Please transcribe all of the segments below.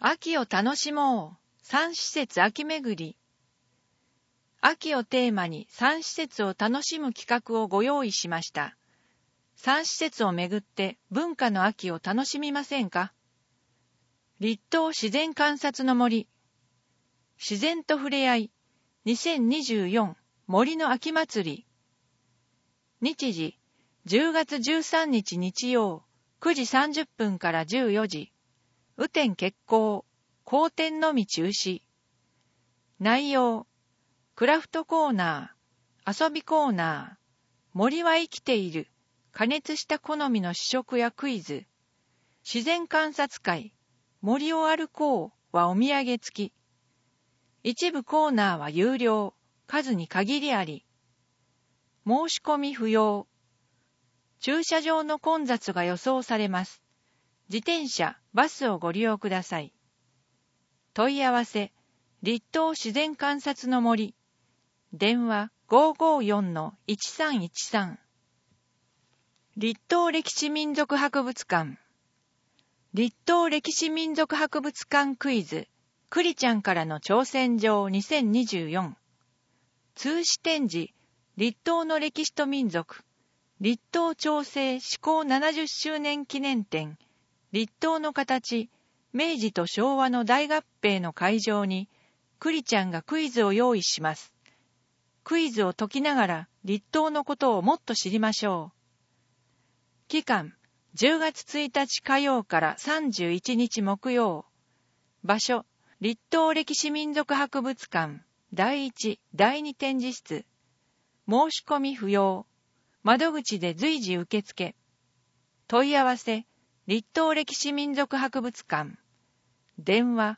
秋を楽しもう。3施設秋巡り。秋をテーマに3施設を楽しむ企画をご用意しました。3施設をめぐって文化の秋を楽しみませんか？立東自然観察の森。自然と触れ合い。2024森の秋祭り。日時、10月13日日曜、9時30分から14時。雨天決行、好天のみ中止。内容、クラフトコーナー、遊びコーナー、森は生きている、加熱した好みの試食やクイズ、自然観察会、森を歩こうはお土産付き。一部コーナーは有料、数に限りあり。申し込み不要。駐車場の混雑が予想されます。自転車、バスをご利用ください。問い合わせ、立東自然観察の森。電話554-1313。立東歴史民族博物館。立東歴史民族博物館クイズ。クリちゃんからの挑戦状2024。通史展示。立東の歴史と民族。立東調整施行70周年記念展。立東の形、明治と昭和の大合併の会場に、クリちゃんがクイズを用意します。クイズを解きながら、立東のことをもっと知りましょう。期間、10月1日火曜から31日木曜。場所、立東歴史民族博物館、第1、第2展示室。申し込み不要。窓口で随時受付。問い合わせ、立東歴史民族博物館。電話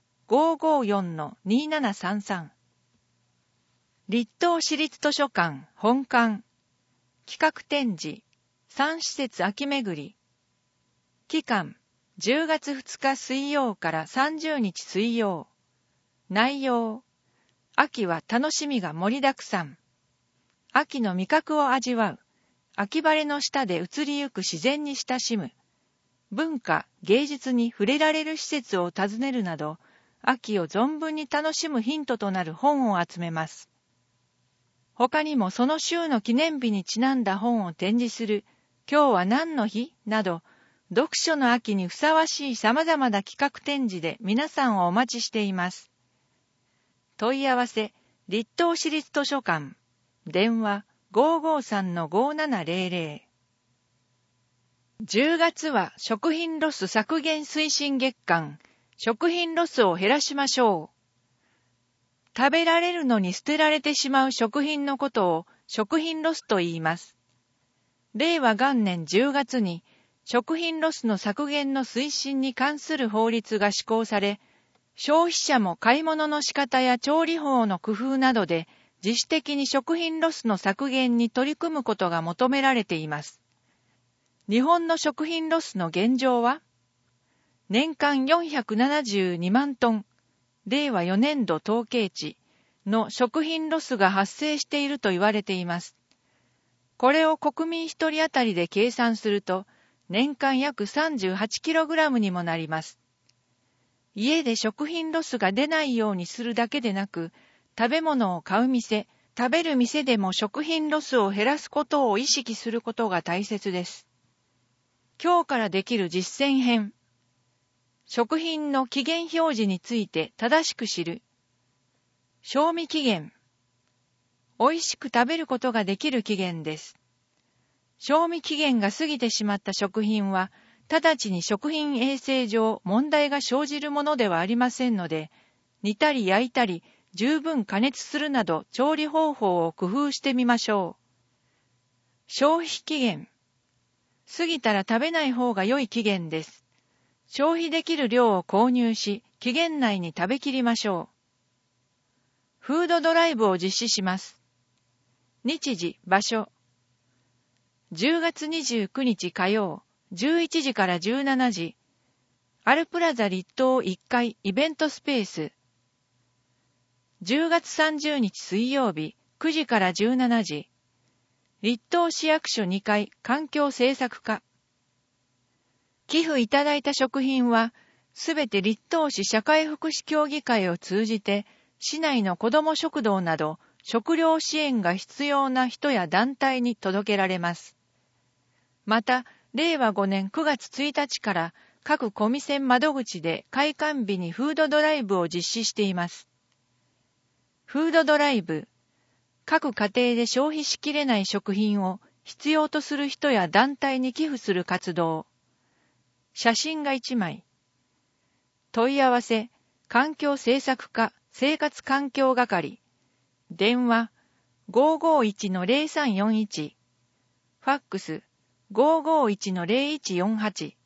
554-2733。立東市立図書館本館。企画展示。3施設秋巡り。期間、10月2日水曜から30日水曜。内容。秋は楽しみが盛りだくさん。秋の味覚を味わう。秋晴れの下で移りゆく自然に親しむ。文化、芸術に触れられる施設を訪ねるなど、秋を存分に楽しむヒントとなる本を集めます。他にもその週の記念日にちなんだ本を展示する、今日は何の日など、読書の秋にふさわしい様々な企画展示で皆さんをお待ちしています。問い合わせ、立東市立図書館。電話553-5700。10月は食品ロス削減推進月間、食品ロスを減らしましょう。食べられるのに捨てられてしまう食品のことを食品ロスと言います。令和元年10月に食品ロスの削減の推進に関する法律が施行され、消費者も買い物の仕方や調理法の工夫などで自主的に食品ロスの削減に取り組むことが求められています。日本の食品ロスの現状は年間472万トン、令和4年度統計値の食品ロスが発生していると言われています。これを国民一人当たりで計算すると年間約 38kg にもなります。家で食品ロスが出ないようにするだけでなく、食べ物を買う店、食べる店でも食品ロスを減らすことを意識することが大切です。今日からできる実践編。食品の期限表示について正しく知る。賞味期限。美味しく食べることができる期限です。賞味期限が過ぎてしまった食品は、直ちに食品衛生上問題が生じるものではありませんので、煮たり焼いたり、十分加熱するなど調理方法を工夫してみましょう。消費期限。過ぎたら食べない方が良い期限です。消費できる量を購入し、期限内に食べきりましょう。フードドライブを実施します。日時、場所。10月29日火曜、11時から17時。アルプラザ立東1階イベントスペース。10月30日水曜日、9時から17時。立東市役所2階環境政策課。寄付いただいた食品は、 すべて立東市社会福祉協議会を通じて、市内の子ども食堂など、食料支援が必要な人や団体に届けられます。また、令和5年9月1日から各コミセン窓口で開館日にフードドライブを実施しています。フードドライブ、各家庭で消費しきれない食品を必要とする人や団体に寄付する活動。写真が1枚。問い合わせ、環境政策課生活環境係。電話 551-0341。ファックス 551-0148。